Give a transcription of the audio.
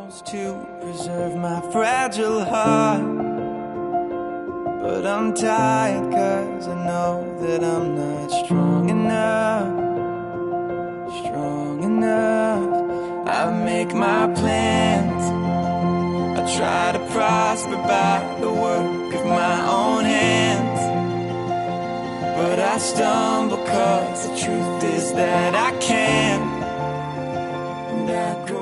walls to preserve my fragile heart. But I'm tired cause I know that I'm not strong enough. Strong enough. I make my plans, I try to prosper by the work of my own hands. But I stumble cause the truth is that I can't. And I grow